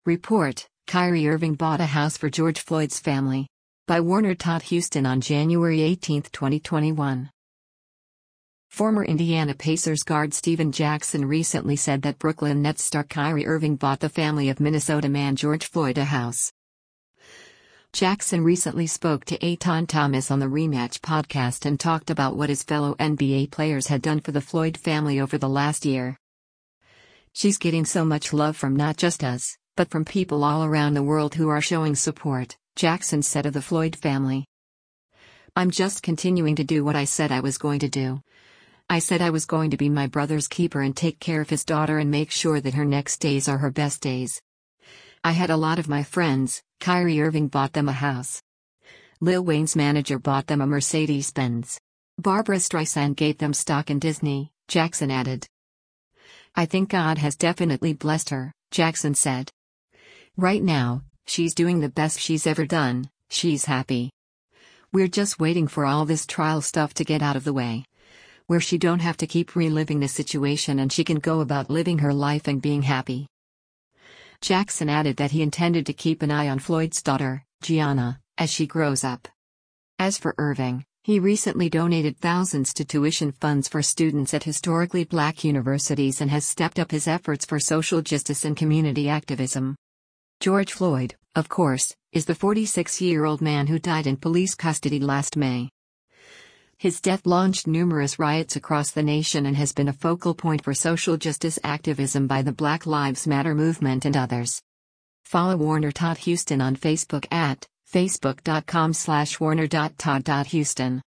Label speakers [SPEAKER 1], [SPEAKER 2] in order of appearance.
[SPEAKER 1] Report: Kyrie Irving bought a house for George Floyd's family. By Warner Todd Houston on January 18, 2021. Former Indiana Pacers guard Stephen Jackson recently said that Brooklyn Nets star Kyrie Irving bought the family of Minnesota man George Floyd a house. Jackson recently spoke to Aton Thomas on the Rematch podcast and talked about what his fellow NBA players had done for the Floyd family over the last year. "She's getting so much love from not just us, but from people all around the world who are showing support," Jackson said of the Floyd family. "I'm just continuing to do what I said I was going to do. I said I was going to be my brother's keeper and take care of his daughter and make sure that her next days are her best days. I had a lot of my friends. Kyrie Irving bought them a house. Lil Wayne's manager bought them a Mercedes-Benz. Barbra Streisand gave them stock in Disney," Jackson added. "I think God has definitely blessed her," Jackson said. "Right now, she's doing the best she's ever done. She's happy. We're just waiting for all this trial stuff to get out of the way, where she don't have to keep reliving the situation and she can go about living her life and being happy." Jackson added that he intended to keep an eye on Floyd's daughter, Gianna, as she grows up. As for Irving, he recently donated thousands to tuition funds for students at historically black universities and has stepped up his efforts for social justice and community activism. George Floyd, of course, is the 46-year-old man who died in police custody last May. His death launched numerous riots across the nation and has been a focal point for social justice activism by the Black Lives Matter movement and others. Follow Warner Todd Houston on Facebook at facebook.com/warner.todd.houston.